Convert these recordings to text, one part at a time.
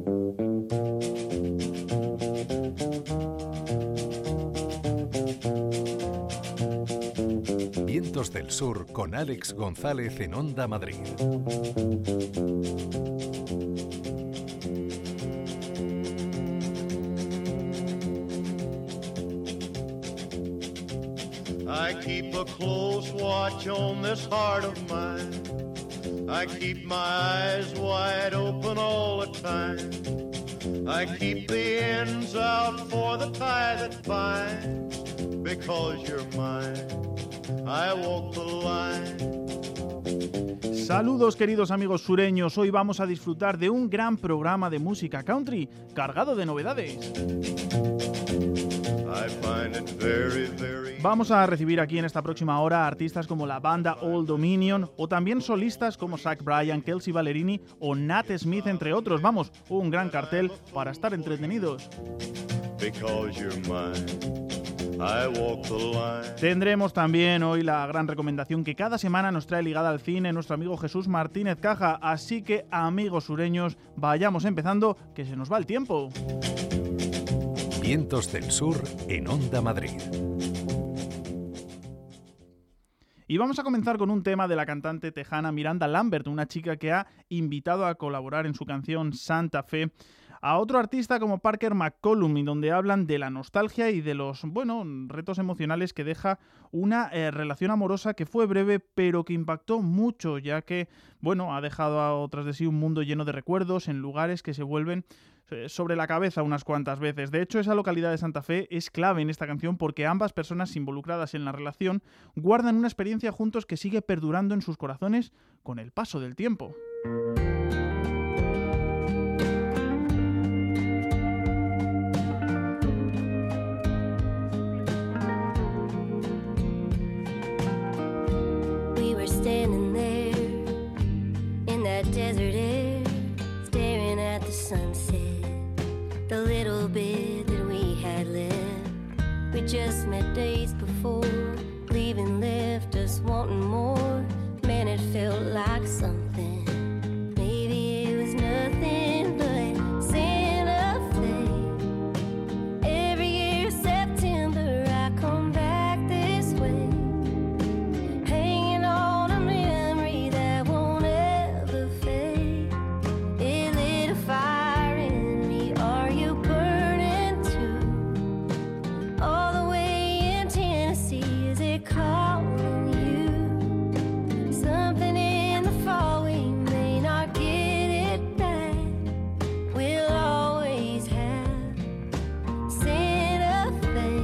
Vientos del Sur con Alex González en Onda Madrid. I keep a close watch on this heart of mine. I keep my eyes wide open all the time. I keep the ends out for the tie that binds. Because you're mine, I walk the line. Saludos queridos amigos sureños, hoy vamos a disfrutar de un gran programa de música country cargado de novedades. Vamos a recibir aquí en esta próxima hora artistas como la banda Old Dominion o también solistas como Zach Bryan, Kelsey Ballerini o Nat Smith, entre otros. Vamos, un gran cartel para estar entretenidos. Tendremos también hoy la gran recomendación que cada semana nos trae ligada al cine nuestro amigo Jesús Martínez Caja, así que amigos sureños, vayamos empezando, que se nos va el tiempo. Vientos del Sur en Onda Madrid. Y vamos a comenzar con un tema de la cantante tejana Miranda Lambert, una chica que ha invitado a colaborar en su canción Santa Fe a otro artista como Parker McCollum, y donde hablan de la nostalgia y de los, retos emocionales que deja una relación amorosa que fue breve pero que impactó mucho, ya que, ha dejado tras de sí un mundo lleno de recuerdos en lugares que se vuelven sobre la cabeza unas cuantas veces. De hecho, esa localidad de Santa Fe es clave en esta canción porque ambas personas involucradas en la relación guardan una experiencia juntos que sigue perdurando en sus corazones con el paso del tiempo. We were standing there in that desert air, staring at the sunset. The little bit that we had left, we just met days before. Leaving left us wanting more. Man, it felt like something. Maybe it was nothing but Santa Fe. Every year September I come back this way, hanging on a memory that won't ever fade. It lit a fire in me. Are you burning too? All the way in Tennessee, is it calling you? Something in the fall, we may not get it back. We'll always have Santa Fe.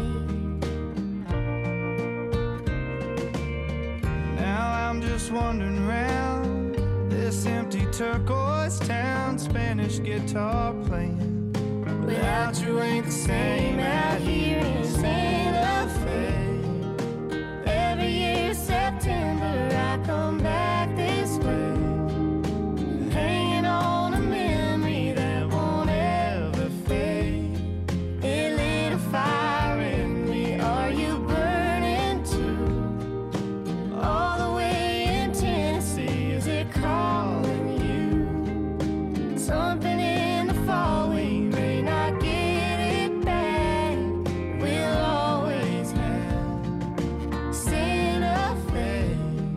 Now I'm just wandering around this empty turquoise town, Spanish guitar playing. Without you ain't the same out here in Santa Fe. Every year September I come back this way, hanging on a memory that won't ever fade. It lit a fire in me. Are you burning too? All the way in Tennessee, is it calling you? Something in the fall, we may not get it back. We'll always have Santa Fe.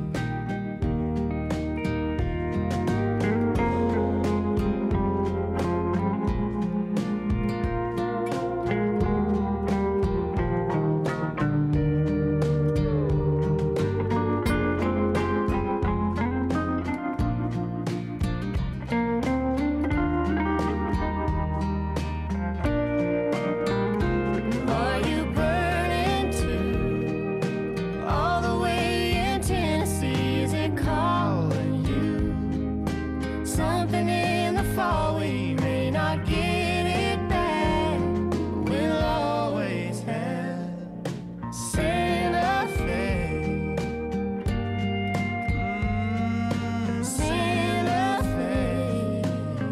Are you burning too? All the way in Tennessee, is it calling you? Something in the fall, we may not get it back. We'll always have Santa Fe. Santa Fe.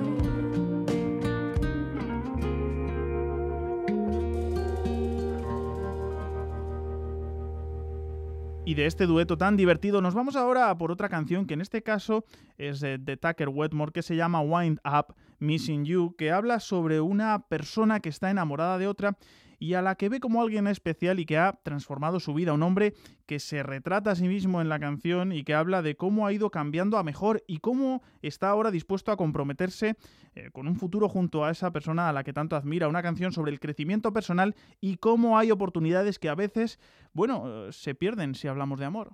Y de este dueto tan divertido nos vamos ahora a por otra canción que en este caso es de Tucker Wetmore, que se llama Wind Up, Missing You, que habla sobre una persona que está enamorada de otra y a la que ve como alguien especial y que ha transformado su vida. Un hombre que se retrata a sí mismo en la canción y que habla de cómo ha ido cambiando a mejor y cómo está ahora dispuesto a comprometerse con un futuro junto a esa persona a la que tanto admira. Una canción sobre el crecimiento personal y cómo hay oportunidades que a veces, se pierden si hablamos de amor.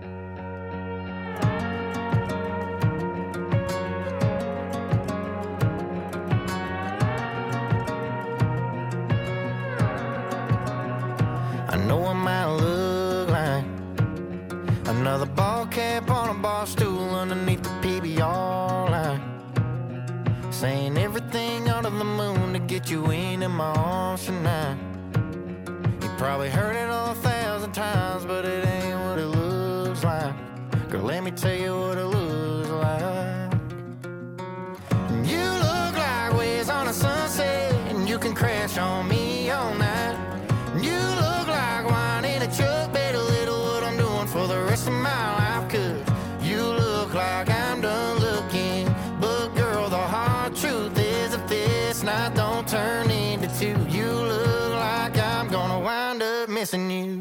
I know it might look like another ball cap on a bar stool underneath the PBR line, saying everything under the moon to get you into my arms tonight. You probably heard it 1,000 times, but it ain't what it looks like. Girl, let me tell you what it looks like. You look like waves on a sunset, and you can crash on me all night. You look like wine in a truck, better little what I'm doing for the rest of my life. Cause you look like I'm done looking, but girl, the hard truth is if this night don't turn into two, you look like I'm gonna wind up missing you.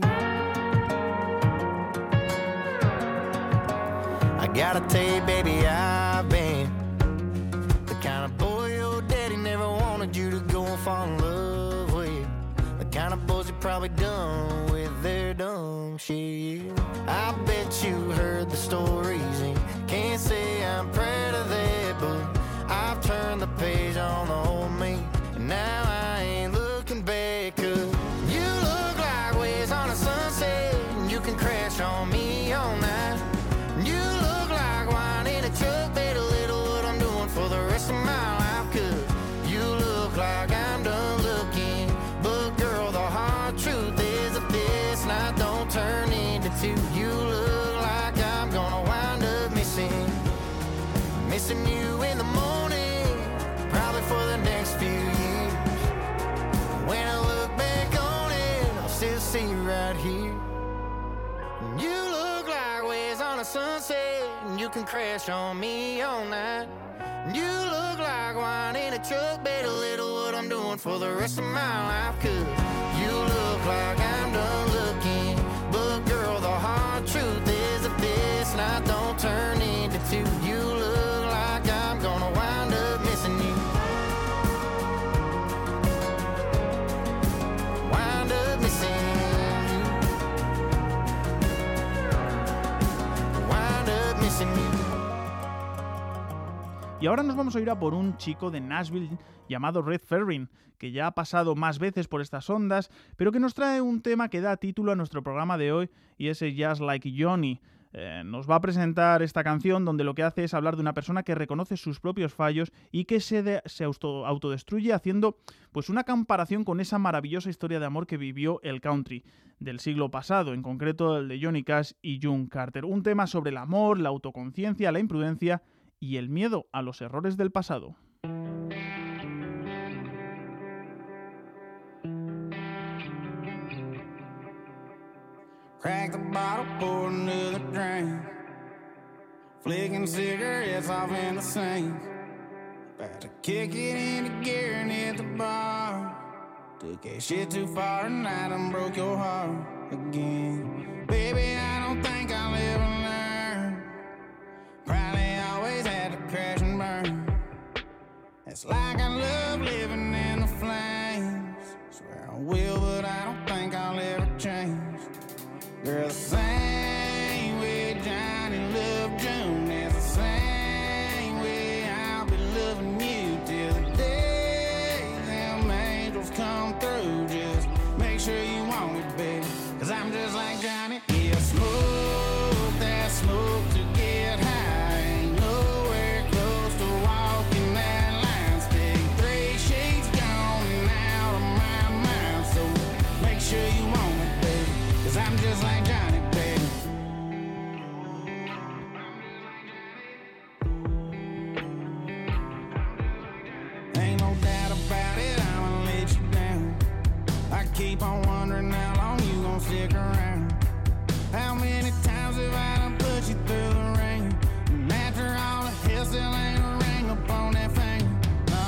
I gotta tell you, baby, I've been the kind of boy your daddy never wanted you to go and fall in love with. The kind of boys you probably done with their dumb shit. I bet you heard the stories and can't say I'm proud of that, but I've turned the page on the old me, and now I ain't looking back. Cause you look like waves on a sunset, and you can crash on me all night. You look like wine in a truck, better little what I'm doing for the rest of my life. Cause you look like I'm done looking, but girl, the hard truth is if this night don't turn into two, you look like I'm gonna wind up missing you in the morning, probably for the next few years. When I look back on it, I'll still see you right here. You look like waves on a sunset, and you can crash on me all night. You look like wine in a truck, better little what I'm doing for the rest of my life. Cause you look like I'm done looking, but girl, the hard truth is if this night don't turn into two, you look like I'm gonna wind up missing you. Wind up missing you. Wind up missing you. Y ahora nos vamos a ir a por un chico de Nashville llamado Red Ferrin, que ya ha pasado más veces por estas ondas, pero que nos trae un tema que da título a nuestro programa de hoy, y es Just Like Johnny. Nos va a presentar esta canción donde lo que hace es hablar de una persona que reconoce sus propios fallos y que se autodestruye haciendo pues una comparación con esa maravillosa historia de amor que vivió el country del siglo pasado, en concreto el de Johnny Cash y June Carter. Un tema sobre el amor, la autoconciencia, la imprudencia y el miedo a los errores del pasado. Crack the bottle, pour another drink. Flicking cigarettes off in the sink. About to kick it into gear and hit the bar. Took that shit too far and I done broke your heart again. Baby, I don't think I'll ever learn. Probably always had to crash and burn. It's like I love living in the flames. Swear I will, but I don't think I'll ever change. Girl, the same way Johnny loved June, that's the same way I'll be loving you till the day them angels come through. Just make sure you want it, baby, 'cause I'm just like Johnny. Yeah, smoke that smoke to get high. Ain't nowhere close to walking that line. Stick 3 sheets gone and out of my mind. So make sure you want it, baby, 'cause I'm just like Johnny, baby. Ain't no doubt about it, I'ma let you down. I keep on wondering how long you gon' stick around. How many times have I done put you through the ring? And after all the hell, still ain't a ring up on that finger. No,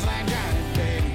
like Johnny, baby.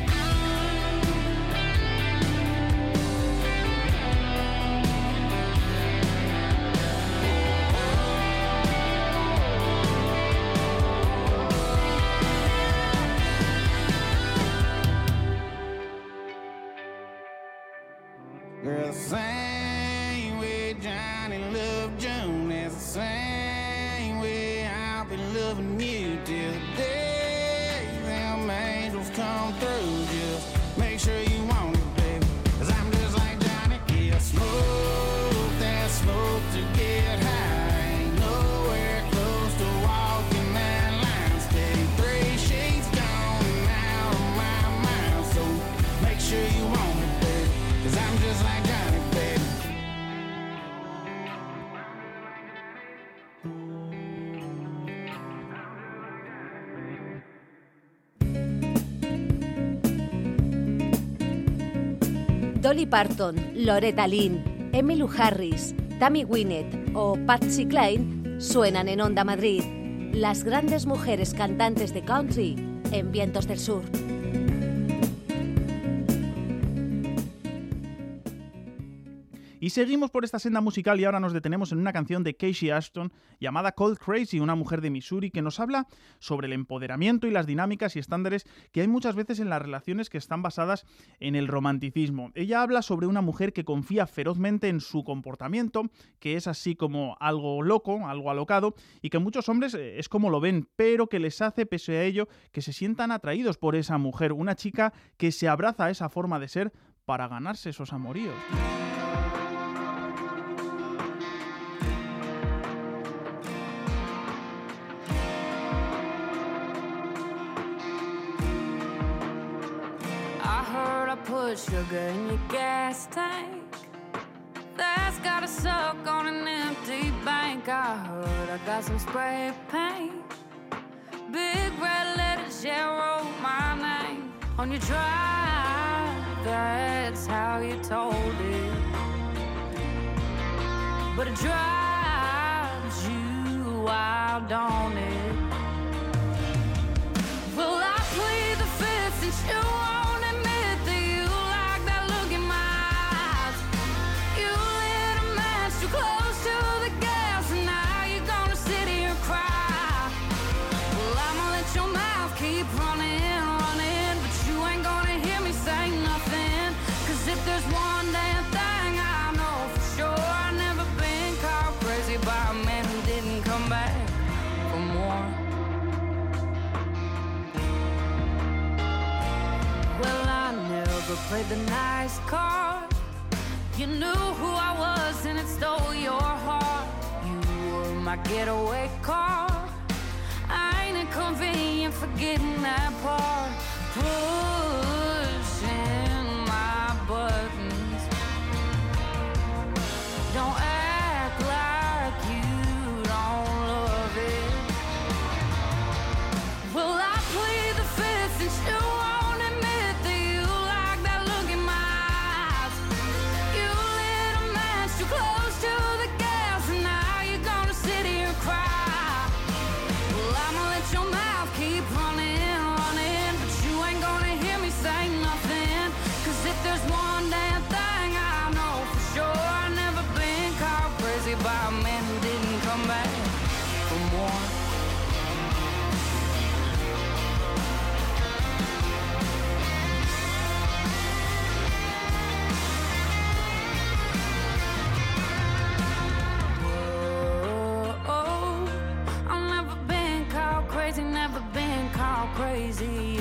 Girl, the same way Johnny loved June is the same way I'll be loving you till the day them angels come through. Just make sure you want it, baby, 'cause I'm just like Johnny. Yeah, smoke that smoke to get high. Ain't nowhere close to walking that line. Stay 3 sheets gone and out of my mind. So make sure you want it, baby, 'cause I'm just like Johnny, baby. Dolly Parton, Loretta Lynn, Emmylou Harris, Tammy Wynette o Patsy Cline suenan en Onda Madrid. Las grandes mujeres cantantes de country en Vientos del Sur. Y seguimos por esta senda musical y ahora nos detenemos en una canción de Casey Ashton llamada Cold Crazy, una mujer de Missouri que nos habla sobre el empoderamiento y las dinámicas y estándares que hay muchas veces en las relaciones que están basadas en el romanticismo. Ella habla sobre una mujer que confía ferozmente en su comportamiento, que es así como algo loco, algo alocado, y que muchos hombres es como lo ven, pero que les hace, pese a ello, que se sientan atraídos por esa mujer, una chica que se abraza a esa forma de ser para ganarse esos amoríos. Put sugar in your gas tank. That's got a suck on an empty bank. I heard I got some spray paint. Big red letters, yeah, wrote my name on your drive. That's how you told it. But it drives you wild, don't it? Well, I plead the fifth since you won't admit that you like that look in my eyes. You lit a match too close to the gas, and now you're gonna sit here and cry. Well, I'ma let your mouth keep running, running, but you ain't gonna hear me say nothing. 'Cause if there's one damn thing I know for sure, I've never been caught crazy by a man who didn't come back for more. Well, I never played the nice card. You knew who I was and it stole your heart. You were my getaway car. I ain't inconvenient forgetting that part. Pushing my buttons. Don't act like you don't love it. Well, I plead the fifth since you won't admit that you like that look in my eyes. You lit a match too close to the gas, and now you're gonna sit here and cry. Well, I'ma let your mouth keep running, running, but you ain't gonna hear me say nothing. 'Cause if there's one damn thing I know for sure, I've never been caught crazy by a man who didn't come back for more. Oh, I've never been caught crazy, never been caught crazy.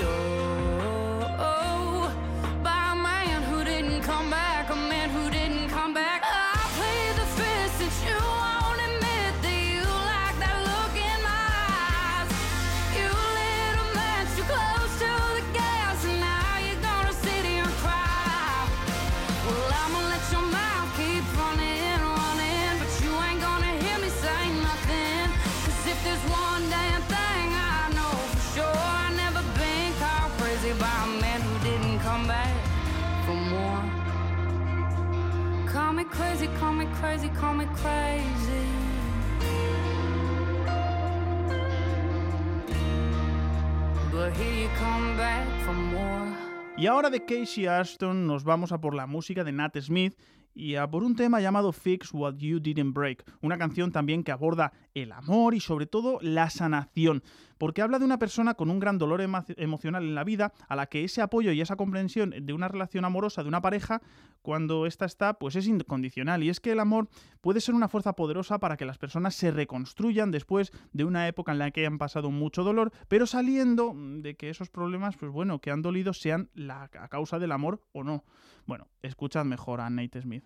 Oh, by a man who didn't come back, a man who didn't come back. I plead the fifth since you won't admit that you like that look in my eyes. You lit a match too close to the gas, and now you're gonna sit here and cry. Well, I'ma let your mouth keep running, running, but you ain't gonna hear me say nothing. 'Cause if there's one damn thing I know for sure, I've never been caught crazy by a man who didn't come back for more. Call me crazy, call me crazy, call me crazy. But never hear you come back for more. Y ahora de Casey Ashton nos vamos a por la música de Nat Smith y a por un tema llamado Fix What You Didn't Break, una canción también que aborda el amor y sobre todo la sanación, porque habla de una persona con un gran dolor emocional en la vida, a la que ese apoyo y esa comprensión de una relación amorosa de una pareja, cuando ésta está, pues es incondicional. Y es que el amor puede ser una fuerza poderosa para que las personas se reconstruyan después de una época en la que han pasado mucho dolor, pero saliendo de que esos problemas, pues bueno, que han dolido sean a causa del amor o no. Bueno, escuchad mejor a Nate Smith.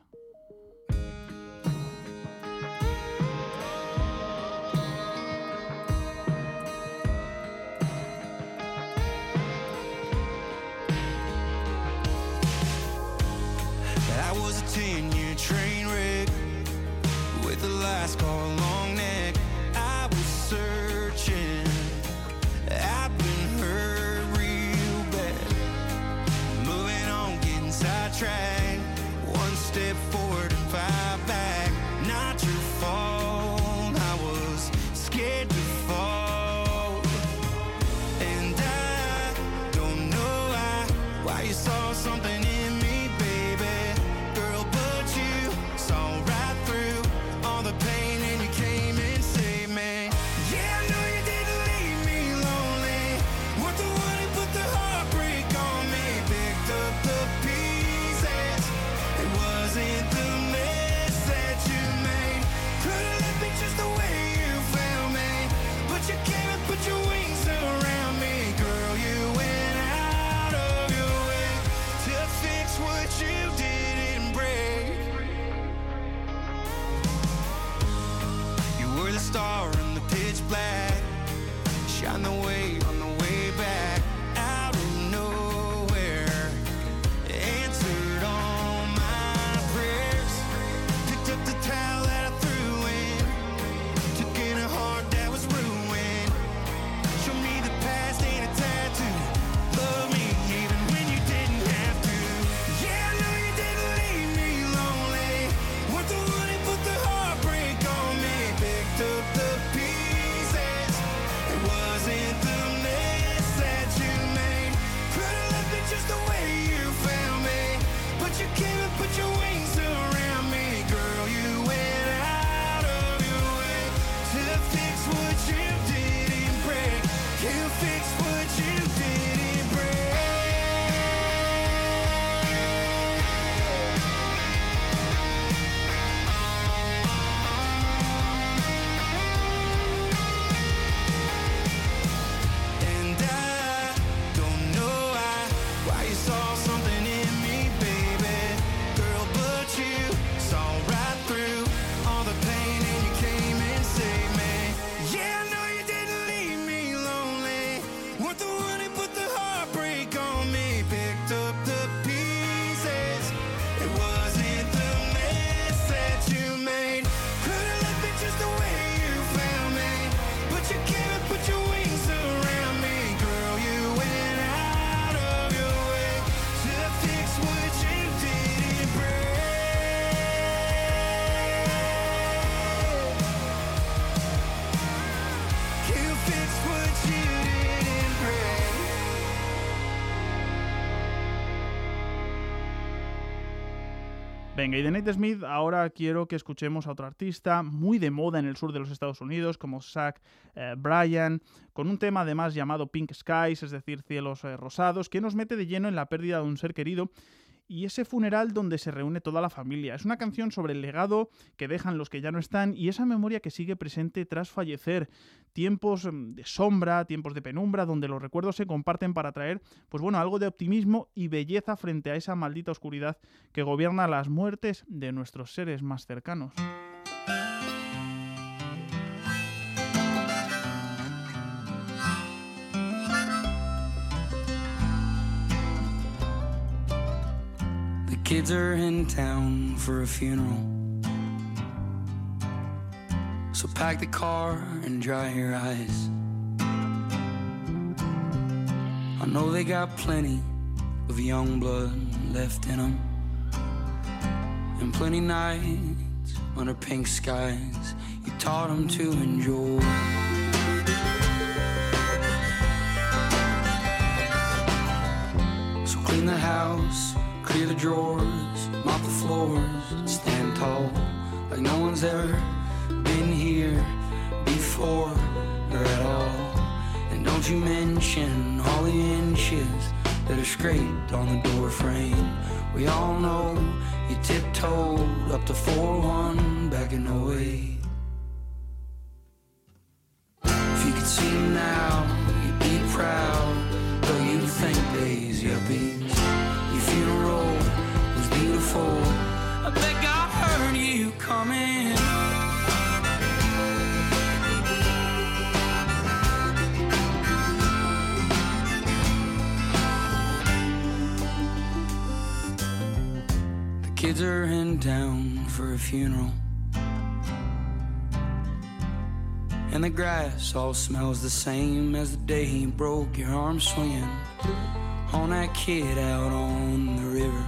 I was a 10-year train wreck with a last call long neck. I was searching, I've been hurt real bad. Moving on, getting sidetracked. One step forward and 5 back. Not your fault, I was scared to fall. And I don't know why you saw something in me, baby. Girl, but you saw right through all the pain and you came and saved me. Yeah, I know you didn't leave me lonely. Weren't the one who put the heartbreak on me. Picked up the pieces. It wasn't the mess that you made. Could've left me just the way you found me. But you came and put your wings around me. Girl, you went out of your way to fix what you didn't break. You were the star in the pitch black. Shine the way on the way back. Out of nowhere, answered all my prayers. Picked up the towel that I threw in. Took in a heart that was ruined. Showed me the past ain't a tattoo. Love me even when you didn't have to. Yeah, I know you didn't leave me lonely. Weren't the one who put the heartbreak on me. Picked up the pieces. It wasn't the mess that you made. Could've left me just the way you found me. But you came and put your wings around me. Girl, you went out of your way to fix what you didn't break. You fix what you didn't break. And I don't know why you saw something in me, baby. Girl, but you saw right through all the pain and you came and saved me. Yeah, I know you didn't leave me lonely. Weren't the one who put the heartbreak on me. Picked up the pieces. It wasn't the mess that you made. Could've left me just the way you found me. But you came and put your wings around me. Girl, you went out of your way to fix what you didn't break. You fix what you didn't break. Venga, y de Nate Smith ahora quiero que escuchemos a otro artista muy de moda en el sur de los Estados Unidos, como Zach Bryan, con un tema además llamado Pink Skies, es decir, cielos rosados, que nos mete de lleno en la pérdida de un ser querido y ese funeral donde se reúne toda la familia. Es una canción sobre el legado que dejan los que ya no están y esa memoria que sigue presente tras fallecer. Tiempos de sombra, tiempos de penumbra, donde los recuerdos se comparten para traer, pues bueno, algo de optimismo y belleza frente a esa maldita oscuridad que gobierna las muertes de nuestros seres más cercanos. The kids are in town for a funeral, so pack the car and dry your eyes. I know they got plenty of young blood left in them, and plenty nights under pink skies you taught them to enjoy. Clean the house, clear the drawers, mop the floors, stand tall like no one's ever been here before or at all. And don't you mention all the inches that are scraped on the door frame. We all know you tiptoed up to 4-1 back in 08. If you could see him now, you'd be proud, though you'd think days yuppies. Your funeral was beautiful, I bet God heard you coming. Kids are in town for a funeral, and the grass all smells the same as the day you broke your arm swinging on that kid out on the river.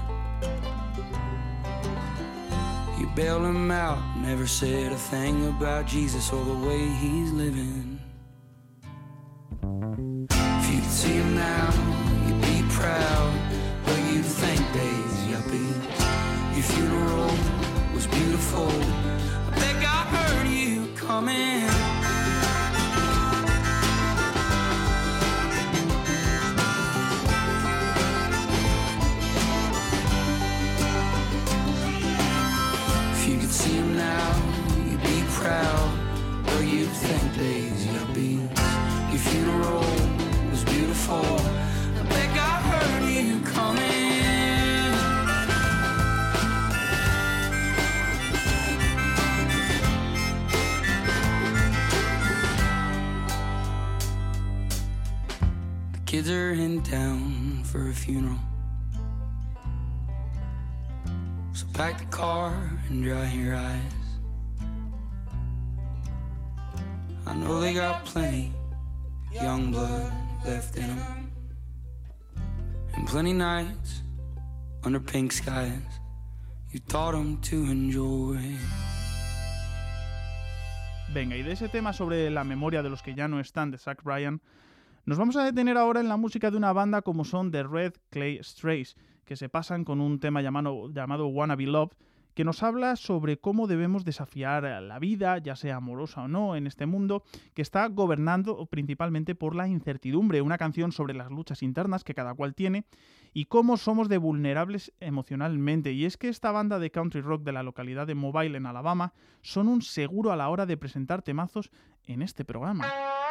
You bailed him out, never said a thing about Jesus or the way he's living. If you could see him now, you'd be proud, but you'd think days yuppie. Your funeral was beautiful, I bet God heard you coming. If you could see him now, you'd be proud, or you'd think days yuppie. Your funeral was beautiful, I bet God heard you coming. Kids are in town for a funeral, so pack the car and dry your eyes. I know they got plenty young blood left in them, and plenty nights under pink skies you taught them to enjoy. Venga, y de ese tema sobre la memoria de los que ya no están de Zach Bryan, nos vamos a detener ahora en la música de una banda como son The Red Clay Strays, que se pasan con un tema llamado Wanna Be Loved, que nos habla sobre cómo debemos desafiar la vida, ya sea amorosa o no, en este mundo que está gobernando principalmente por la incertidumbre. Una canción sobre las luchas internas que cada cual tiene y cómo somos de vulnerables emocionalmente. Y es que esta banda de country rock de la localidad de Mobile, en Alabama, son un seguro a la hora de presentar temazos en este programa.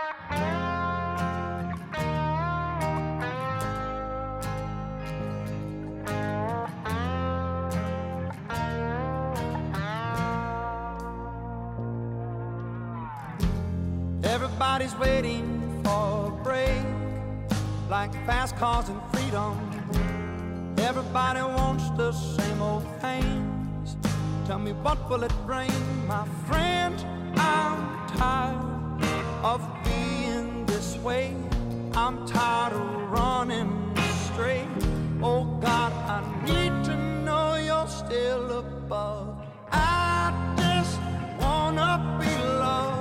Everybody's waiting for a break, like fast cars and freedom. Everybody wants the same old things. Tell me, what will it bring, my friend? I'm tired of being this way. I'm tired of running straight. Oh God, I need to know you're still above. I just wanna be loved.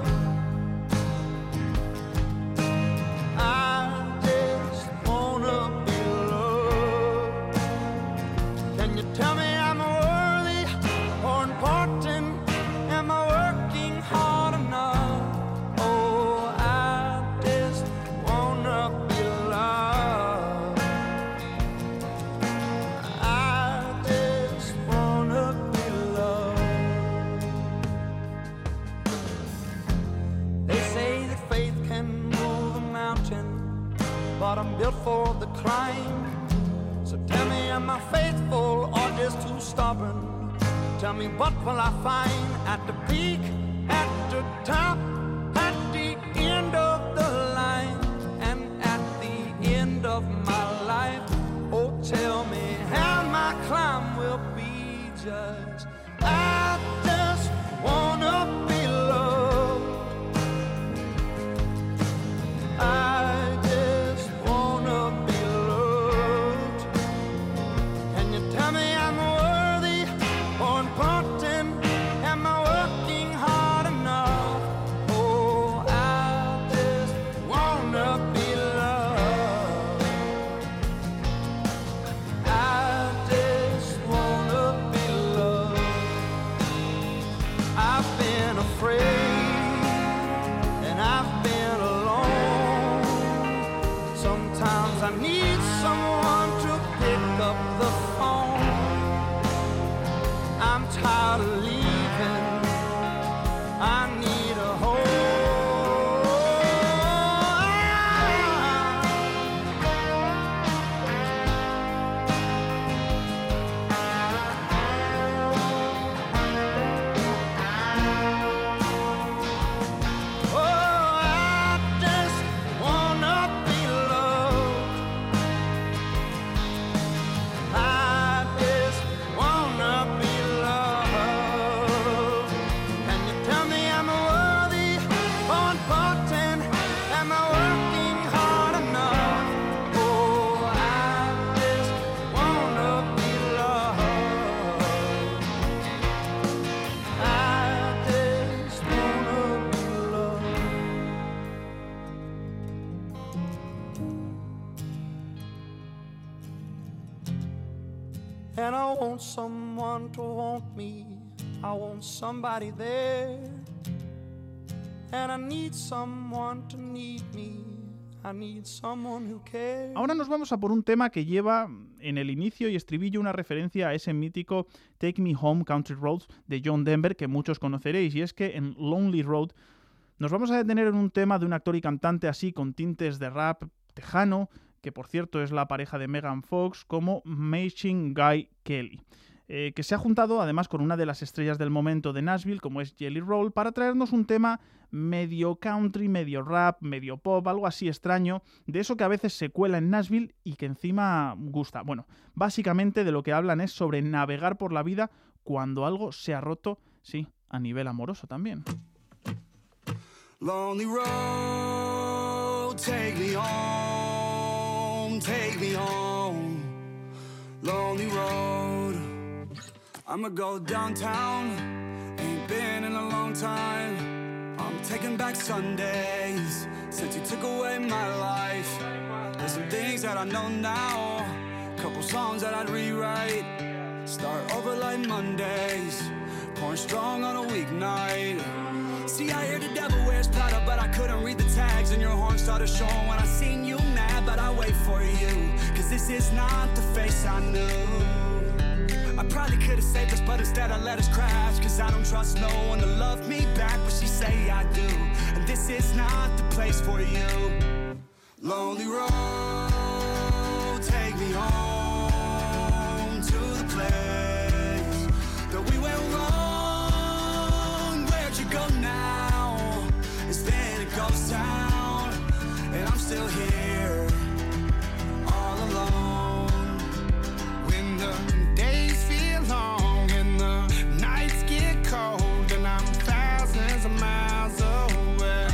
I just wanna be loved. Can you tell me I'm worthy or important? Am I working hard enough? Oh, I just wanna be loved. I just wanna be loved. They say that faith can move a mountain, but I'm built for the climb. So tell me, am I faithful or just too stubborn? Tell me, what will I find at the peak, at the top, at the end of the line, and at the end of my life? Oh, tell me how my climb will be judged. I just wanna be loved. I just wanna be loved. Can you tell me I'm worthy or important? Am I working hard enough? Oh, I just wanna be loved. And I want someone to want me. I want somebody there. And I need someone to need me. I need someone who cares. Ahora nos vamos a por un tema que lleva en el inicio y estribillo una referencia a ese mítico Take Me Home Country Roads de John Denver que muchos conoceréis, y es que en Lonely Road nos vamos a detener en un tema de un actor y cantante así con tintes de rap tejano, que por cierto es la pareja de Megan Fox, como Machine Guy Kelly, que se ha juntado además con una de las estrellas del momento de Nashville, como es Jelly Roll, para traernos un tema medio country, medio rap, medio pop, algo así extraño, de eso que a veces se cuela en Nashville y que encima gusta. Bueno, básicamente de lo que hablan es sobre navegar por la vida cuando algo se ha roto, sí, a nivel amoroso también. Lonely road, take me home, take me home. Lonely road, I'ma go downtown, ain't been in a long time. I'm taking back Sundays, since you took away my life. There's some things that I know now, couple songs that I'd rewrite. Start over like Mondays, pouring strong on a weeknight. See, I hear the devil wears Prada, but I couldn't read the tags, and your horn started showing when I seen you mad, but I wait for you, cause this is not the face I knew. I probably could've saved us, but instead I let us crash, cause I don't trust no one to love me back, but she say I do, and this is not the place for you. Lonely road, take me home to the place that we went wrong. Where'd you go now? It's been a ghost town, and I'm still here, all alone. When the days feel long and the nights get cold, and I'm thousands of miles away,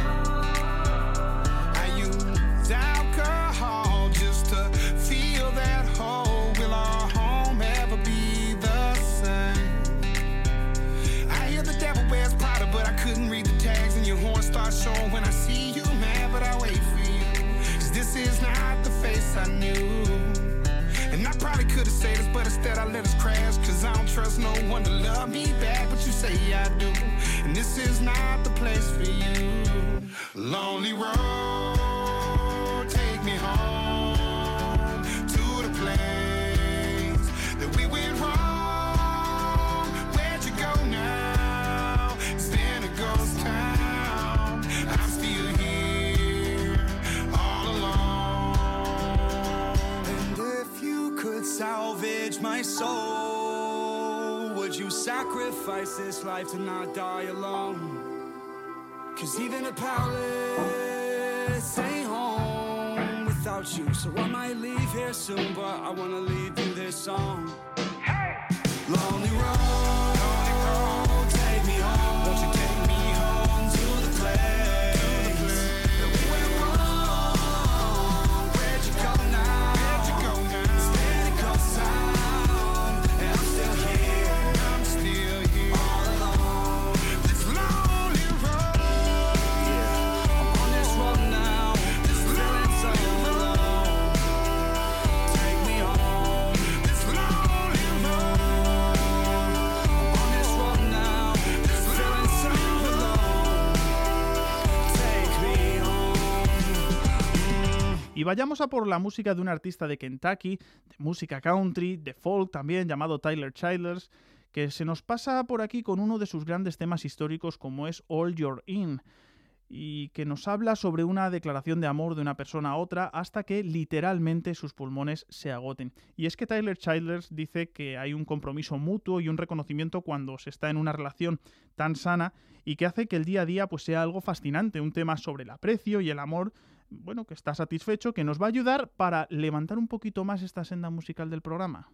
I use alcohol just to feel that hole. Will our home ever be the same? I hear the devil wears Prada, but I couldn't read the tags, and your horn starts showing when I see you mad, but I wait for you, cause this is not the face I knew. And I probably could've said this, but instead I let us crash, cause I don't trust no one to love me back, but you say I do, and this is not the place for you. Lonely road, take me home to the place that we went wrong. Where'd you go now? It's been a ghost town, I'm still here, all alone. And if you could salvage my soul, would you sacrifice this life to not die alone? Cause even a palace ain't home without you, so I might leave here soon, but I wanna leave you this song. Lonely road, take me home. Won't you take me home to the place that we went wrong? Where'd you go now? It's been a ghost town, and I'm still here, all alone. This lonely road, I'm on this road now, feeling so alone. Take me home. This lonely road, I'm on this road now, feeling so alone. Take me home. Y vayamos a por la música de un artista de Kentucky, de música country, de folk también, llamado Tyler Childers, que se nos pasa por aquí con uno de sus grandes temas históricos como es All You're In, y que nos habla sobre una declaración de amor de una persona a otra hasta que literalmente sus pulmones se agoten. Y es que Tyler Childers dice que hay un compromiso mutuo y un reconocimiento cuando se está en una relación tan sana y que hace que el día a día pues sea algo fascinante, un tema sobre el aprecio y el amor, bueno, que está satisfecho, que nos va a ayudar para levantar un poquito más esta senda musical del programa.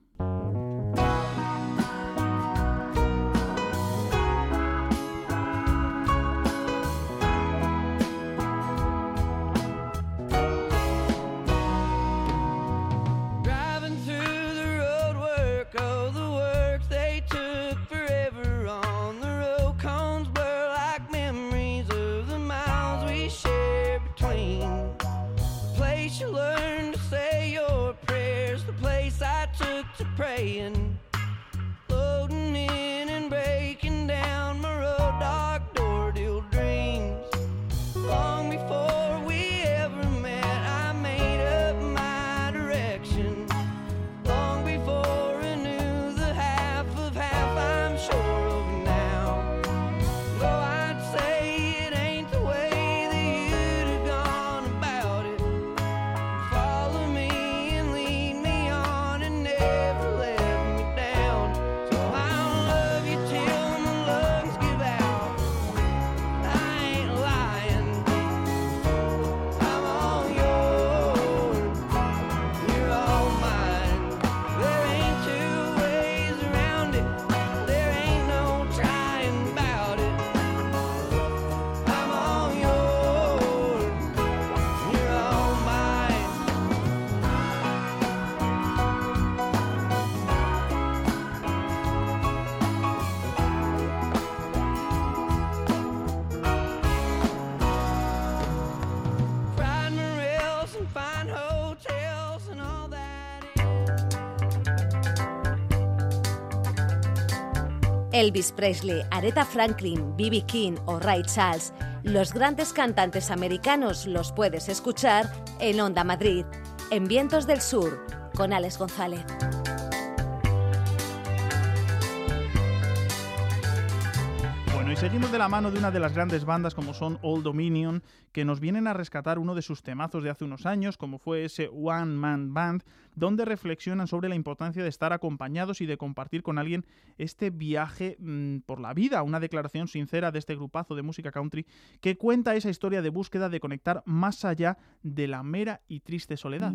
Driving through the road work, oh the work they took forever on the road. Cones blur like memories of the miles we shared between. The place you learn to say your prayers, the place course I took to praying, floating in and breaking down my road dog door till dreams. Long before we ever met, I made up my direction. Long before I knew the half of half I'm sure of now. Though I'd say it ain't the way that you'd have gone about it. Follow me and lead me on and never let me down. So I'll love you till my lungs give out. I ain't lying. I'm all yours. You're all mine. There ain't two ways around it. There ain't no trying about it. I'm all yours. You're all mine. Pride morels and fine hotels and all that. Elvis Presley, Aretha Franklin, B.B. King o Ray Charles, los grandes cantantes americanos los puedes escuchar en Onda Madrid, en Vientos del Sur, con Alex González. Bueno, y seguimos de la mano de una de las grandes bandas como son Old Dominion, que nos vienen a rescatar uno de sus temazos de hace unos años, como fue ese One Man Band, donde reflexionan sobre la importancia de estar acompañados y de compartir con alguien este viaje por la vida. Una declaración sincera de este grupazo de música country que cuenta esa historia de búsqueda de conectar más allá de la mera y triste soledad.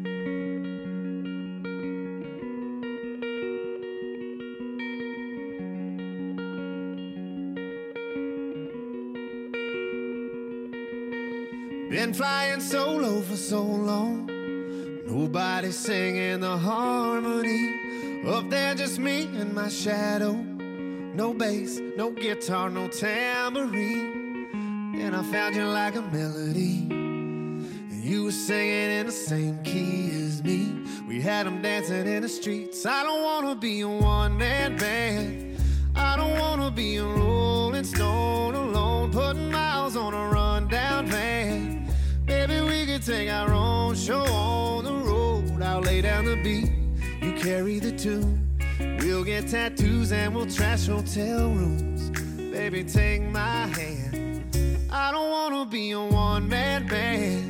Been flying solo for so long, nobody singing the harmony. Up there just me and my shadow. No bass, no guitar, no tambourine. And I found you like a melody, and you were singing in the same key as me. We had them dancing in the streets. I don't wanna be a one-man band. I don't wanna be a Rolling Stone alone, putting miles on a rundown van. Maybe we could take our own show on the road. I'll lay down the beat, you carry the tune. We'll get tattoos and we'll trash hotel rooms. Baby, take my hand. I don't wanna be a one-man band.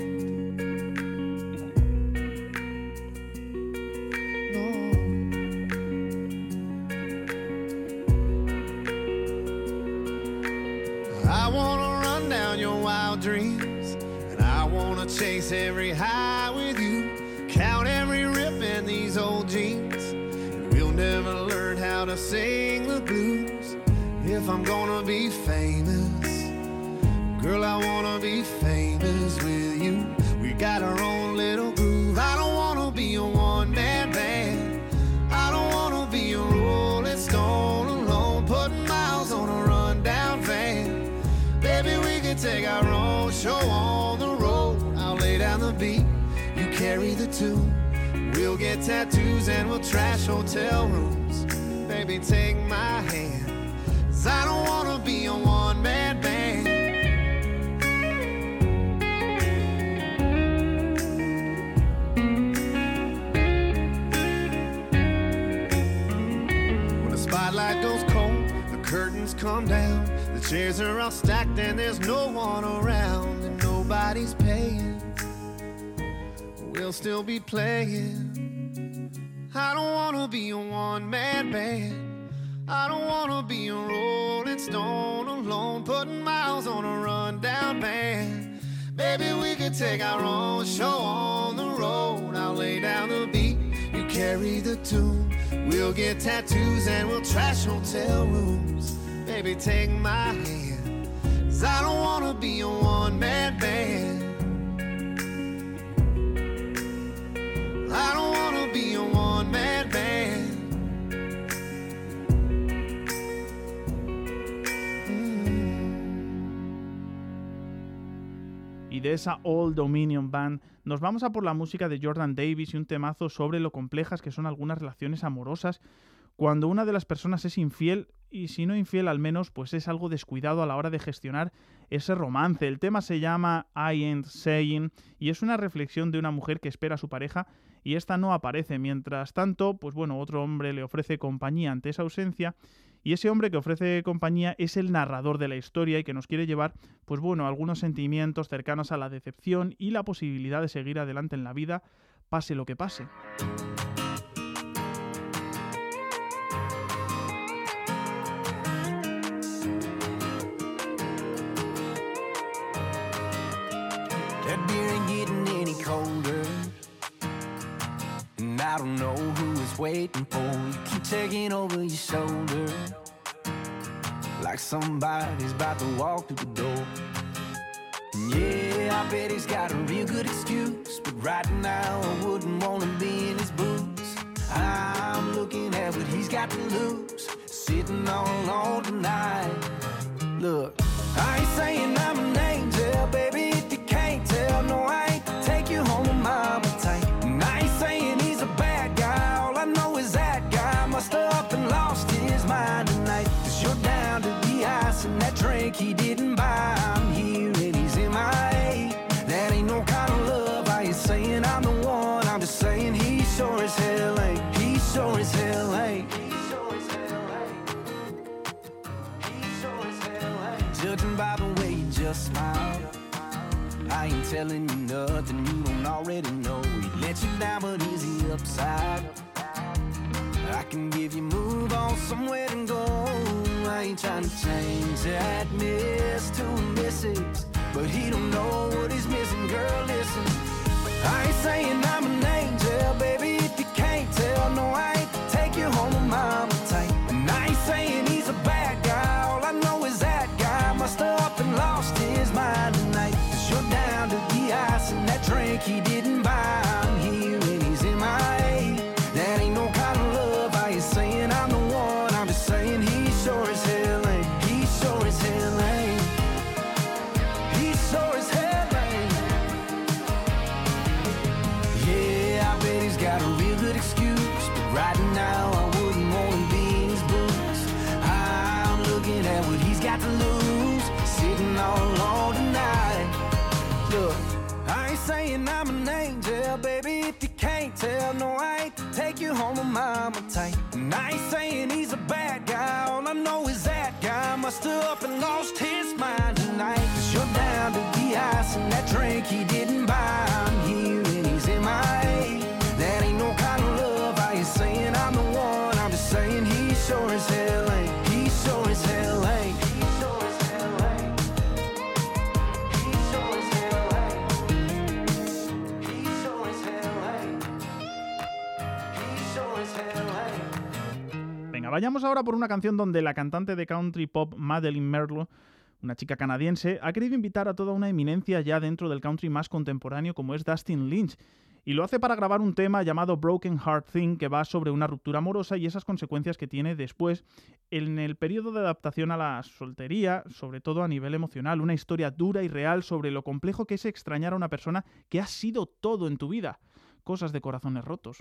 No. I wanna run down your wild dreams, and I wanna chase every high with you. Count every rip in these old jeans, and we'll never learn how to sing the blues. If I'm gonna be famous, girl, I wanna be famous with you. We got our own little groove. I don't wanna be a one-man band. I don't wanna be a Rolling Stone alone, putting miles on a rundown van. Baby, we can take our own show on the road. I'll lay down the beat, you carry the tune. We'll get tattoos and we'll trash hotel rooms. Baby, take my hand, 'cause I don't wanna be a one-man band. When the spotlight goes cold, the curtains come down, the chairs are all stacked and there's no one around, and nobody's paying, we'll still be playing. I don't wanna be a one-man band. I don't wanna be a Rolling Stone alone, putting miles on a rundown van. Baby, we could take our own show on the road. I'll lay down the beat, you carry the tune. We'll get tattoos and we'll trash hotel rooms. Baby, take my hand, 'cause I don't wanna be a one-man band. I don't wanna be a one-man band. Y de esa Old Dominion Band, nos vamos a por la música de Jordan Davis y un temazo sobre lo complejas que son algunas relaciones amorosas cuando una de las personas es infiel, y si no infiel al menos pues es algo descuidado a la hora de gestionar ese romance. El tema se llama I Ain't Saying y es una reflexión de una mujer que espera a su pareja y esta no aparece. Mientras tanto, pues bueno, otro hombre le ofrece compañía ante esa ausencia, y ese hombre que ofrece compañía es el narrador de la historia y que nos quiere llevar, pues bueno, algunos sentimientos cercanos a la decepción y la posibilidad de seguir adelante en la vida, pase lo que pase. That beer ain't getting any colder, and I don't know who is waiting for you. Keep checking over your shoulder, like somebody's about to walk through the door. And yeah, I bet he's got a real good excuse, but right now I wouldn't wanna be in his boots. I'm looking at what he's got to lose, sitting all alone tonight. Look, I ain't saying I'm an angel, baby, if you can't tell. No, I ain't to take you home with mama tight. And I ain't saying he's a bad guy, all I know is that guy must have up and lost his mind tonight. 'Cause you're down to the ice and that drink he didn't buy. I'm here and he's MIA. That ain't no kind of love. I ain't saying I'm the one, I'm just saying he sure as hell ain't. He sure as hell ain't. Judging by the way you just smile, I ain't telling you nothing you don't already know. He let you down, but he's the upside. I can give you move on somewhere to go. I ain't trying to change that miss to a missus, but he don't know what he's missing, girl, listen. I ain't saying I'm an angel, baby, if you can't tell. No, I ain't to take you home with mama tight. And I ain't saying he's a bad guy, all I know is that guy must have up and lost his mind tonight. 'Cause you're down to the ice and that drink he didn't buy. I'm here and he's MIA. That ain't no kind of love. I ain't saying I'm the one, I'm just saying he sure as hell ain't. He sure as hell ain't. He sure as hell ain't. Yeah, I bet he's got a real good excuse, but right now I wouldn't wanna be in his boots. I'm looking at what he's got to lose, sitting all alone tonight. Look, I ain't saying I'm an angel, baby, if you can't tell. No, I ain't to take you home with mama tight. And I ain't saying he's a bad guy, all I know is that guy must have up and lost his mind tonight. 'Cause you're down to the ice and that drink he didn't buy. I'm here and he's MIA. That ain't no kind of love. I ain't saying I'm the one, I'm just saying he sure as hell ain't. He sure as hell ain't. He sure as hell ain't. He sure as hell ain't. He sure as hell ain't. He sure as hell ain't. Venga, vayamos ahora por una canción donde la cantante de country pop Madeline Merlo, una chica canadiense, ha querido invitar a toda una eminencia ya dentro del country más contemporáneo como es Dustin Lynch. Y lo hace para grabar un tema llamado Broken Heart Thing, que va sobre una ruptura amorosa y esas consecuencias que tiene después en el periodo de adaptación a la soltería, sobre todo a nivel emocional. Una historia dura y real sobre lo complejo que es extrañar a una persona que ha sido todo en tu vida. Cosas de corazones rotos.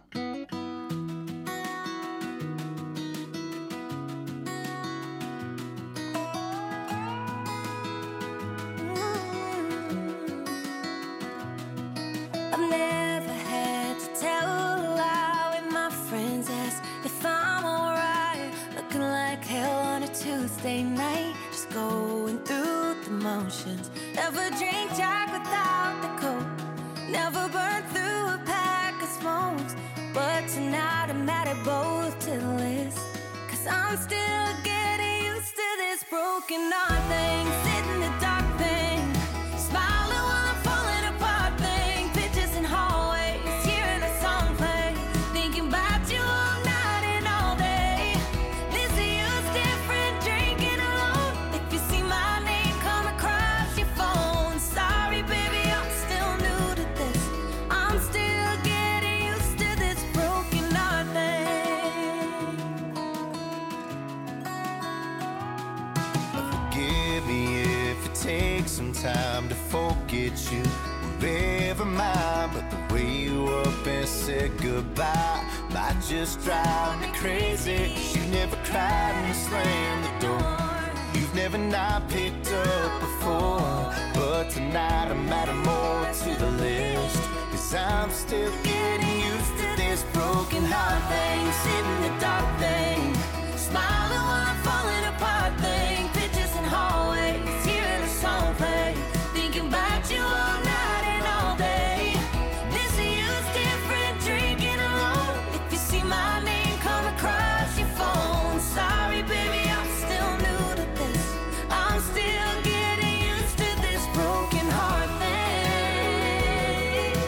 I've never had to tell a lie when my friends ask if I'm alright. Looking like hell on a Tuesday night, just going through the motions. Never drink Jack without the coke, never burn through a pack of smokes. But tonight I'm mad at both to the list, 'cause I'm still getting used to this broken heart thing. Sitting in the dark thing, smiling while I'm falling apart thing. Pictures in hallways, hearing a song play, thinking about you all night and all day. Listen, you's different, drinking alone. If you see my name come across your phone, sorry baby, I'm still new to this. I'm still getting used to this broken heart thing. Forgive me if it takes some time to forget you were ever mine. But the way you up and said goodbye might just drive me crazy. You never cried and slammed the door. You've never not picked up before. But tonight I'm adding more to the list, 'cause I'm still getting used to this broken heart thing, sitting in the dark thing, smiling while I'm falling apart thing, pictures in hallways, hearing a song play, thinking about you all night and all day. Missing you's different, drinking alone. If you see my name come across your phone, sorry baby, I'm still new to this. I'm still getting used to this broken heart thing.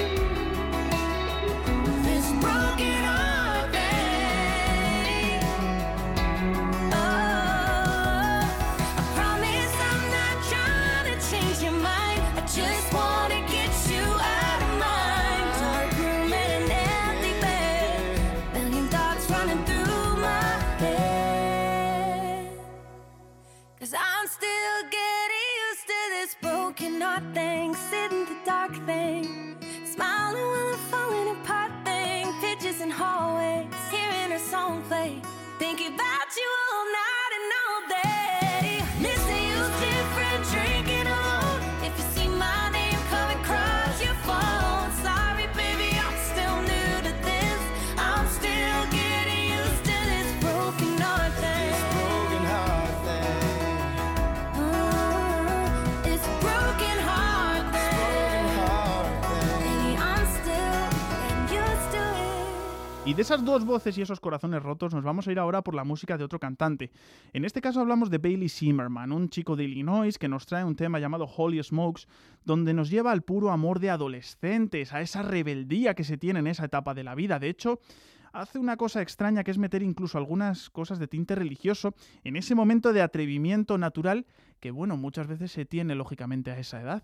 This broken heart thing. Oh, I promise I'm not trying to change your mind. I just wanna get you out of mind. Dark room and an empty bed, million thoughts running through my head. 'Cause I'm still getting used to this broken heart thing, sitting the dark thing, smiling while I'm falling apart thing, pictures in hallways, hearing a song play, thinking about you all night and all day. Missing you's different, drinking alone. If you see my name come across your phone, sorry baby, I'm still new to this. I'm still getting used to this broken heart thing. This broken heart thing. This broken heart thing. Baby, I'm still getting used to it. Y de esas dos voces y esos corazones rotos nos vamos a ir ahora por la música de otro cantante. En este caso hablamos de Bailey Zimmerman, un chico de Illinois que nos trae un tema llamado Holy Smokes, donde nos lleva al puro amor de adolescentes, a esa rebeldía que se tiene en esa etapa de la vida. De hecho, hace una cosa extraña que es meter incluso algunas cosas de tinte religioso en ese momento de atrevimiento natural que, bueno, muchas veces se tiene lógicamente a esa edad.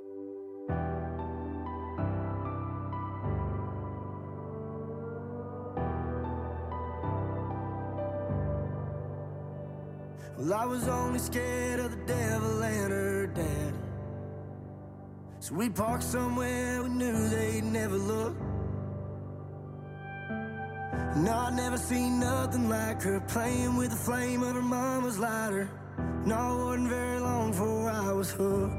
Well, I was only scared of the devil and her dad. So we parked somewhere we knew they'd never look. No, I'd never seen nothing like her, playing with the flame of her mama's lighter. No, it wasn't very long before I was hooked.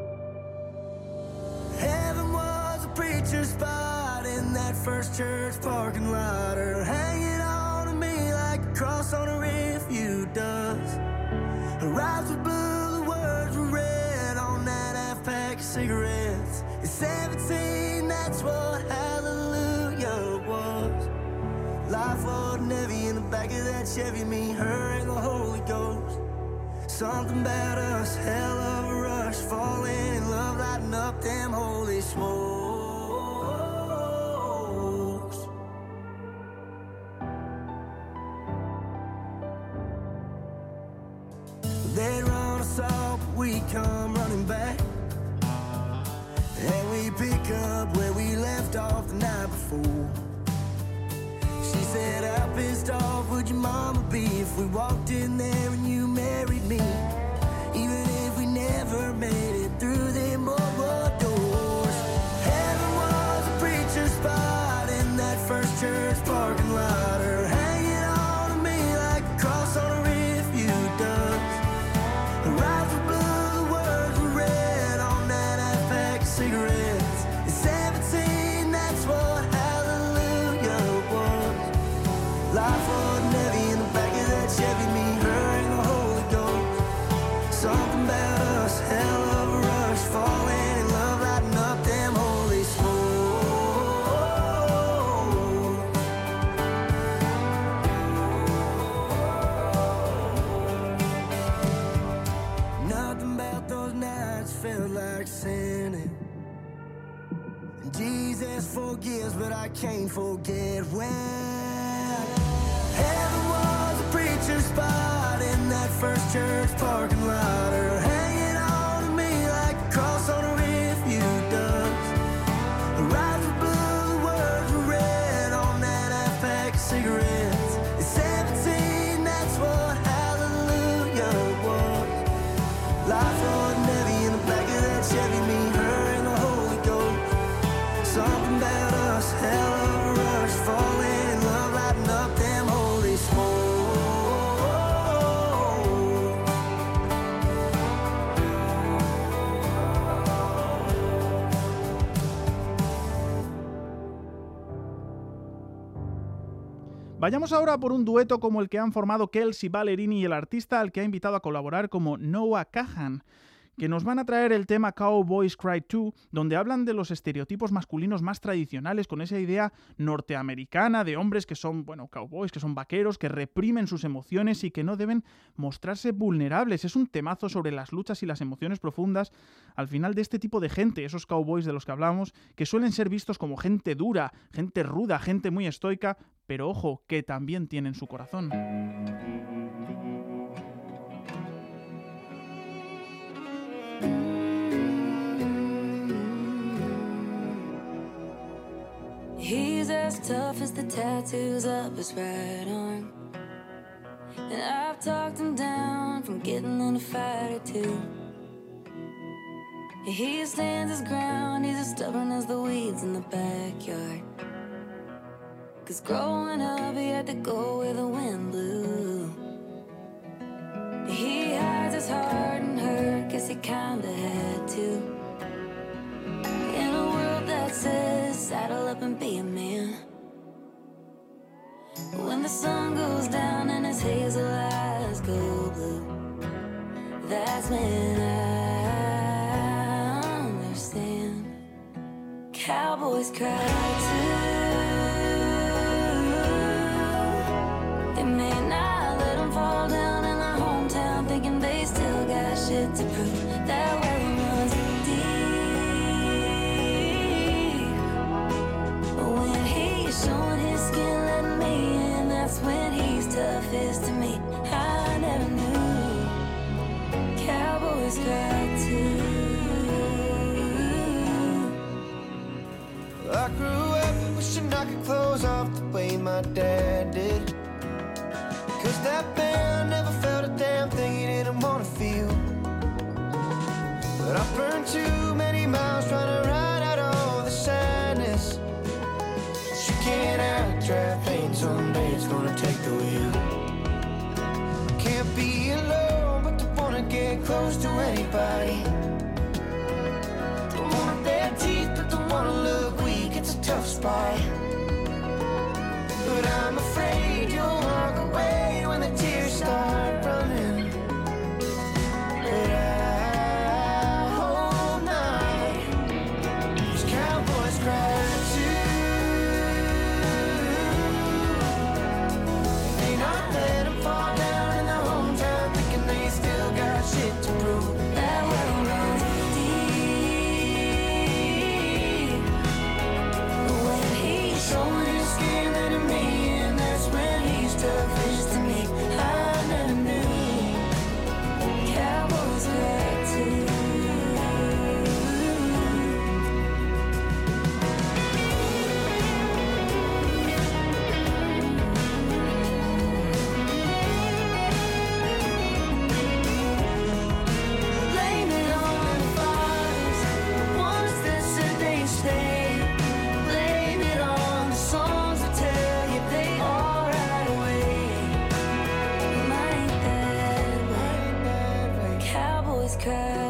Heaven was a preacher's spot in that first church parking lot, her hanging on to me like a cross on a refuge does. Her eyes were blue, the words were red on that half-pack of cigarettes. At 17, that's what hallelujah was. Life wasn't heavy in the back of that Chevy, me, her, and the Holy Ghost. Something about us, hell of a rush, falling in love, lighting up them holy smokes. They'd run us off, but we come running back, and we pick up where we left off the night before. She said, how pissed off would your mama be if we walked in there and you married me? Even if we never made it through them old doors. Heaven was a preacher's spot in that first church parking lot, her hanging on to me like a cross on a refuge does. Her eyes were blue, the words were red on that half-pack of cigarettes. At 17, that's what hallelujah was. Life wasn't heavy in the back of that Chevy, me, her, and the Holy Ghost. Something about us, hell of a rush, falling in love, lighting up them holy smokes. Nothing about those nights felt like sinning. And Jesus forgives, but I can't forget when. Heaven was a preacher's spot in that first church parking lot, her hanging on to me like a cross on a refuge does. Her eyes were blue, the words were red on that half-pack of cigarettes. At 17, that's what hallelujah was. Life wasn't heavy in the back Vayamos ahora por un dueto como el que han formado Kelsea Ballerini y el artista al que ha invitado a colaborar como Noah Kahan, que nos van a traer el tema Cowboys Cry Too, donde hablan de los estereotipos masculinos más tradicionales, con esa idea norteamericana de hombres que son, cowboys, que son vaqueros, que reprimen sus emociones y que no deben mostrarse vulnerables. Es un temazo sobre las luchas y las emociones profundas, al final, de este tipo de gente, esos cowboys de los que hablamos, que suelen ser vistos como gente dura, gente ruda, gente muy estoica, pero ojo, que también tienen su corazón. He's as tough as the tattoos up his right arm, and I've talked him down from getting in a fight or two. He stands his ground, he's as stubborn as the weeds in the backyard, 'cause growing up he had to go where the wind blew. He hides his heart and hurt, guess he kinda had to. In a world that says saddle up and be a man, when the sun goes down and his hazel eyes go blue, that's when I understand. Cowboys cry too. They may not let them fall down in their hometown, thinking they still got shit to prove. That well runs deep. When he's showing his skin, letting me in, that's when he's toughest to me. I never knew cowboys cry too. I grew up wishing I could close off the way my dad did, 'cause that man never felt a damn thing he didn't want to feel. But I burned too many miles trying to ride out all the sadness. You can't out-drive pain, someday it's gonna take the wheel. Can't be alone, but don't wanna get close to anybody. Don't wanna bare teeth, but don't wanna look weak, it's a tough spot. But I'm afraid you'll walk away when the tears start running. But I hope not, 'cause cowboys cry too. They not let them fall down in their hometown, thinking they still got shit to prove. That well runs deep. When he's showing his skin, letting me in, that's when he's toughest to me. I never knew cowboys cry too. Blame it on the fathers, the ones that said they'd stay. Blame it on the songs that tell you they all right away. Mine that way. Cowboys cry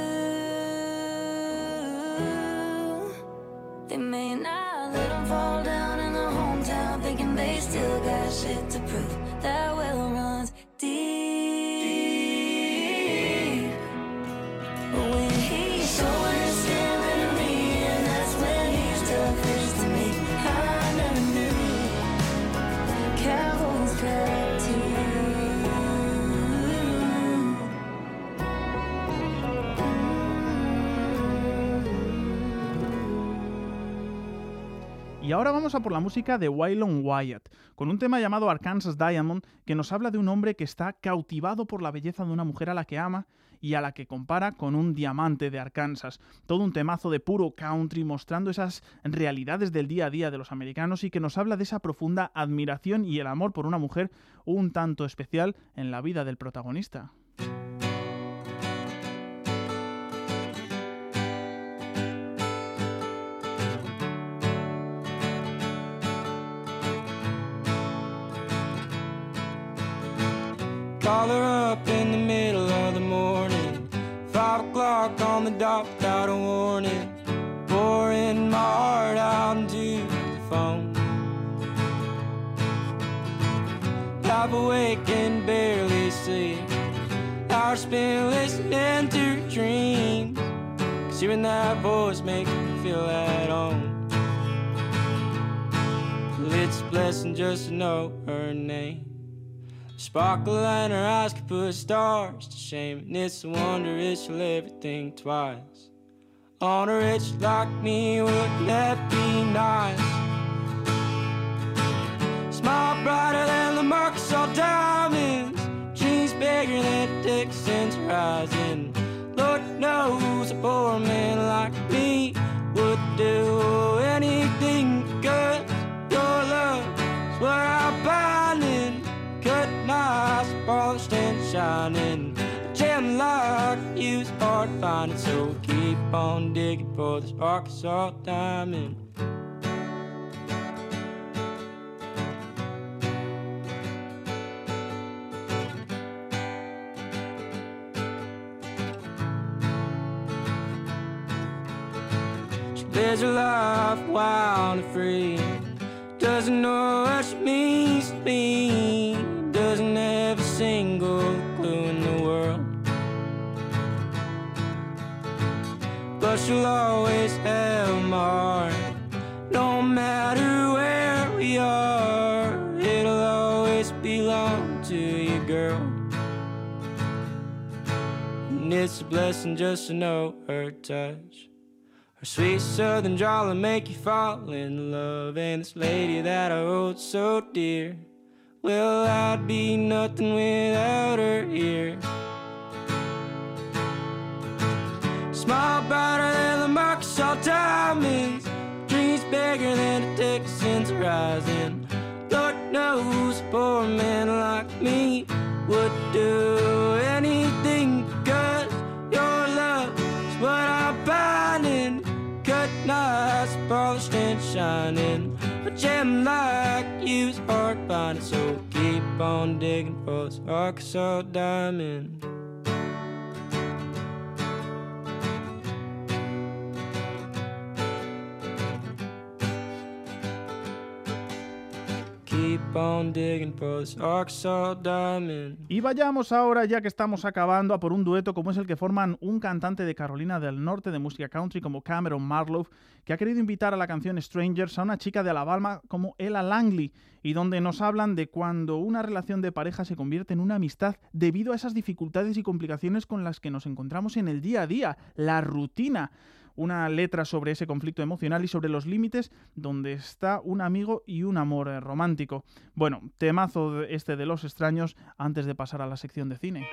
too. They may not let them fall down in their hometown, thinking they still got shit to prove. That well runs deep. But when he's showing his skin, letting me in, that's when he's toughest to me. I never knew cowboys cry too. Y ahora vamos a por la música de Waylon Wyatt, con un tema llamado Arkansas Diamond, que nos habla de un hombre que está cautivado por la belleza de una mujer a la que ama y a la que compara con un diamante de Arkansas. Todo un temazo de puro country, mostrando esas realidades del día a día de los americanos y que nos habla de esa profunda admiración y el amor por una mujer un tanto especial en la vida del protagonista. Call her up in the middle of the morning, 5 o'clock on the dot without a warning, pouring my heart out into the phone. half awake and barely sleep. Hours spent listening to dreams, 'cause hearing that voice makes me feel at home. It's a blessing just to know her name. Sparkle in her eyes could put stars to shame, and it's a wonder if she'll ever think twice. On a rich like me, wouldn't that be nice? Smile brighter than the Marcus diamonds, dreams bigger than Dixon's rising. Lord knows a poor man like me would do anything good. Your love's where I'm finding, cut nice, polished and shining. A gem like you's hard finding, so keep on digging for this Arkansas diamond. She lives her life wild and free, doesn't know what she means to me, doesn't have a single clue in the world, but she'll always have my heart. No matter where we are, it'll always belong to you, girl. And it's a blessing just to know her touch. Her sweet southern drawl will make you fall in love. And this lady that I hold so dear, well, I'd be nothing without her here. Smile brighter than the Arkansas diamonds, dreams bigger than the Texans rising. Lord knows a poor man like me would do anything, 'cause your love is what I'm finding, cut nice, polished and shining. A gem like you's hard finding, so keep on digging for this Arkansas diamond. Keep on digging for this Arkansas diamond. Y vayamos ahora, ya que estamos acabando, a por un dueto como es el que forman un cantante de Carolina del Norte de música country como Cameron Marlowe, que ha querido invitar a la canción Strangers a una chica de Alabama como Ella Langley, y donde nos hablan de cuando una relación de pareja se convierte en una amistad debido a esas dificultades y complicaciones con las que nos encontramos en el día a día, la rutina. Una letra sobre ese conflicto emocional y sobre los límites donde está un amigo y un amor romántico. Bueno, temazo este de Los Extraños antes de pasar a la sección de cine.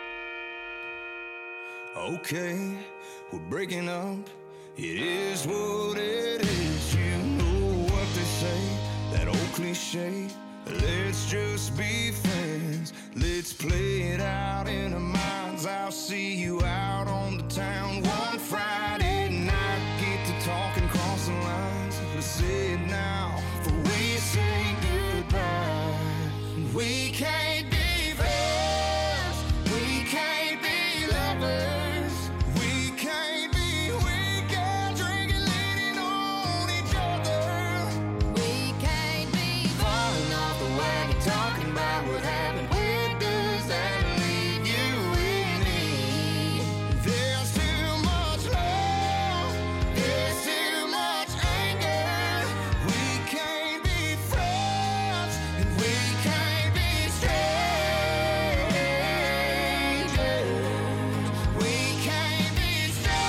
Okay, we're breaking up. It is what it is. You know what they say, that old cliche. Let's just be friends. Let's play it out in our minds. I'll see you out on the town one Friday night. Get to talking, cross the lines. Let's say it now before we say goodbye. We can't be friends. We can't be lovers. We can't be weekend drinking, leaning on each other. We can't be falling off the wagon, talking about what happened. Where does that leave you and me? There's too much love. There's too much anger. We can't be friends, and we can't be strangers. We can't be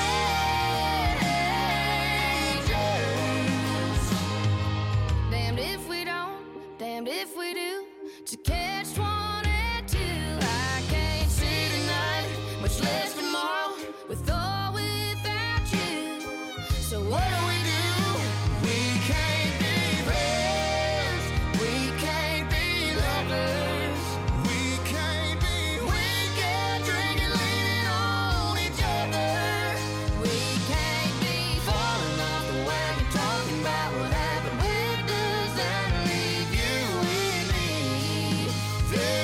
strangers. Damned if we don't, damned if we do. To catch one and two, I can't see tonight, much less tomorrow, with or without you. So what do? We can't be friends. We can't be lovers. We can't be weekend drinking, leaning on each other. We can't be falling off the wagon, talking about what happened. Where does that leave you and me? There's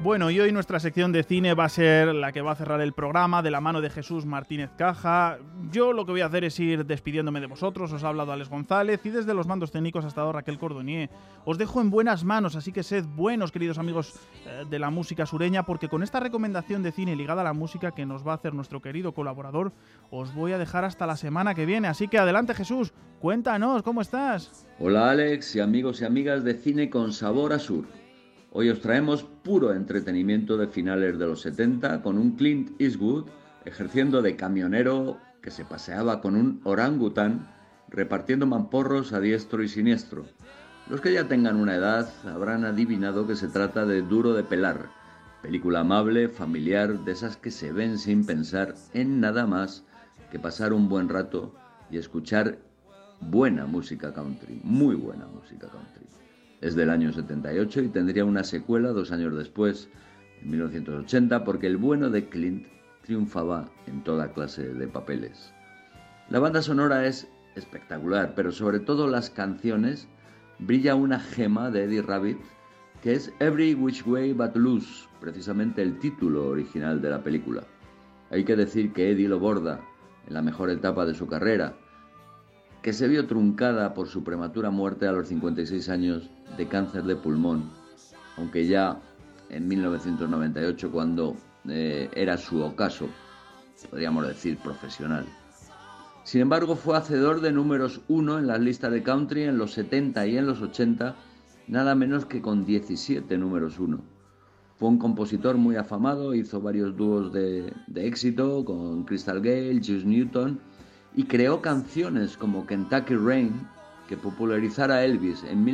Bueno, y hoy nuestra sección de cine va a ser la que va a cerrar el programa de la mano de Jesús Martínez Caja. Yo lo que voy a hacer es ir despidiéndome de vosotros. Os ha hablado Alex González y desde los mandos técnicos ha estado Raquel Cordonier. Os dejo en buenas manos, así que sed buenos, queridos amigos de la música sureña, porque con esta recomendación de cine ligada a la música que nos va a hacer nuestro querido colaborador, os voy a dejar hasta la semana que viene. Así que adelante, Jesús, cuéntanos, ¿cómo estás? Hola Alex y amigos y amigas de Cine con Sabor a Sur. Hoy os traemos puro entretenimiento de finales de los 70 con un Clint Eastwood ejerciendo de camionero que se paseaba con un orangután repartiendo mamporros a diestro y siniestro. Los que ya tengan una edad habrán adivinado que se trata de Duro de Pelar, película amable, familiar, de esas que se ven sin pensar en nada más que pasar un buen rato y escuchar buena música country, muy buena música country. Es del año 78 y tendría una secuela 2 años después, en 1980, porque el bueno de Clint triunfaba en toda clase de papeles. La banda sonora es espectacular, pero sobre todo las canciones brilla una gema de Eddie Rabbitt, que es Every Which Way But Loose, precisamente el título original de la película. Hay que decir que Eddie lo borda en la mejor etapa de su carrera, que se vio truncada por su prematura muerte a los 56 años de cáncer de pulmón, aunque ya en 1998, cuando era su ocaso, podríamos decir, profesional. Sin embargo, fue hacedor de números 1 en las listas de country en los 70 y en los 80, nada menos que con 17 números 1. Fue un compositor muy afamado, hizo varios dúos de éxito con Crystal Gayle, Juice Newton, y creó canciones como Kentucky Rain, que popularizara a Elvis en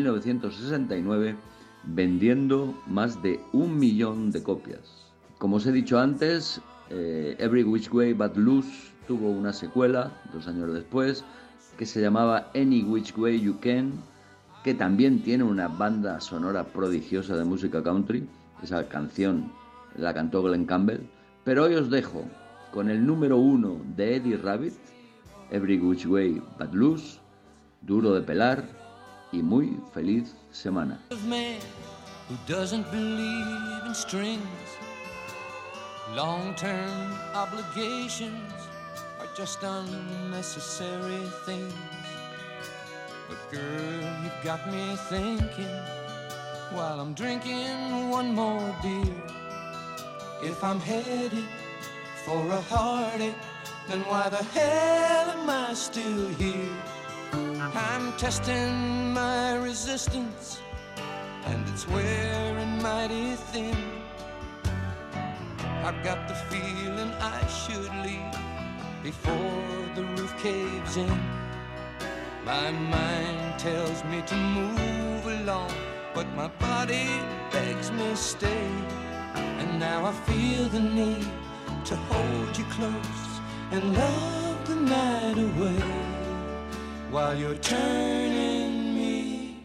1969, vendiendo más de 1 millón de copias. Como os he dicho antes, Every Which Way But Loose tuvo una secuela 2 años después, que se llamaba Any Which Way You Can, que también tiene una banda sonora prodigiosa de música country. Esa canción la cantó Glenn Campbell. Pero hoy os dejo con el número 1 de Eddie Rabbitt, Every Which Way But Loose, Duro de Pelar y muy feliz semana. Who doesn't believe in strings? Long-term obligations are just unnecessary things. But girl, you've got me thinking while I'm drinking one more beer. If I'm headed for a heartache, then why the hell am I still here? I'm testing my resistance, and it's wearing mighty thin. I've got the feeling I should leave before the roof caves in. My mind tells me to move along, but my body begs me stay. And now I feel the need to hold you close and love the night away while you're turning me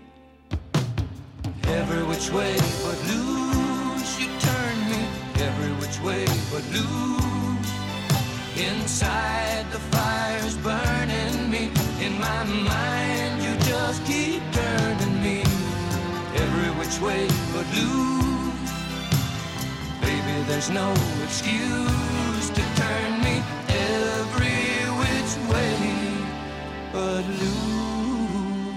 every which way but loose. You turn me every which way but loose. Inside the fire's burning me. In my mind you just keep turning me every which way but loose. Baby, there's no excuse to turn me every which way but loose.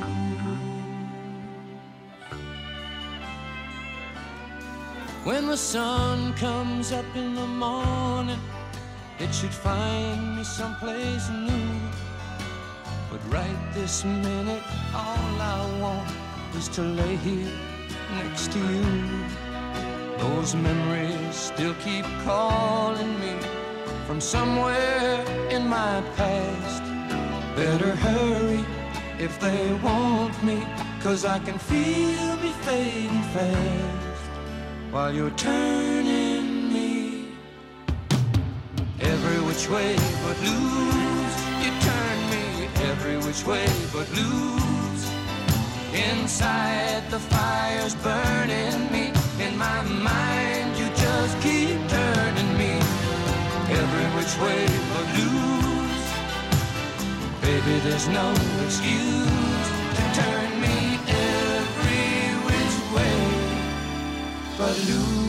When the sun comes up in the morning, it should find me someplace new. But right this minute, all I want is to lay here next to you. Those memories still keep calling me from somewhere in my past. Better hurry if they want me, 'cause I can feel me fading fast while you're turning me every which way but loose. You turn me every which way but loose. Inside the fire's burning me. In my mind you just keep turning me every which way but loose. Baby, there's no excuse to turn me every which way but loose.